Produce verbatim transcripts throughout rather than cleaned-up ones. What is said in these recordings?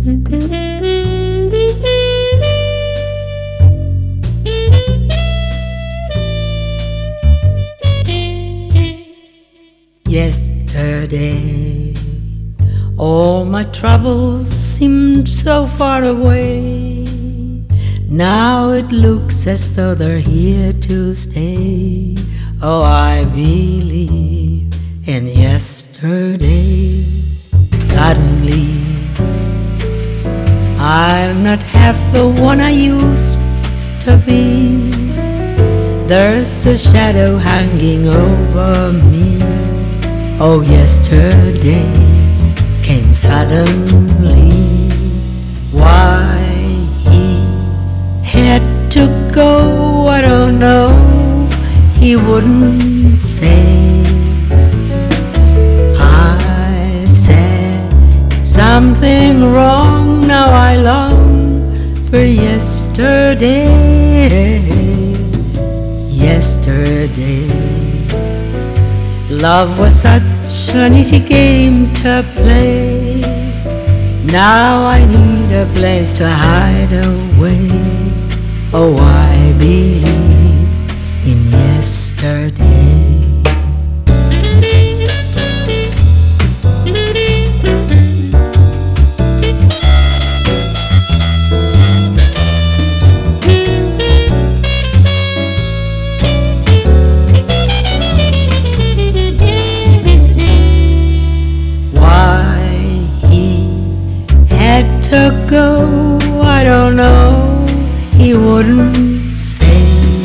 Yesterday, all my troubles seemed so far away. Now it looks as though they're here to stay. Oh, I believe in yesterday. Suddenly, I'm not half the one I used to be. There's a shadow hanging over me. Oh, yesterday came suddenly. Why he had to go, I don't know. He wouldn't say. I said something wrong. Now I long for yesterday. Yesterday, love was such an easy game to play. Now I need a place to hide away. Oh, I believe in yesterday. To go, I don't know. He wouldn't say.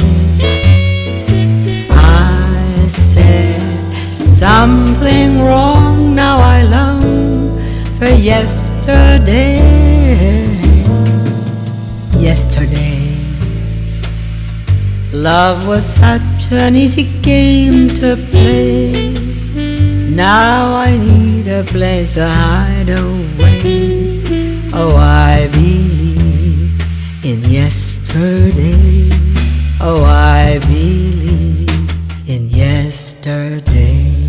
I said something wrong. Now I long for yesterday. Yesterday, love was such an easy game to play. Now I need a place to hide away. Oh, I believe in yesterday. Oh, I believe in yesterday.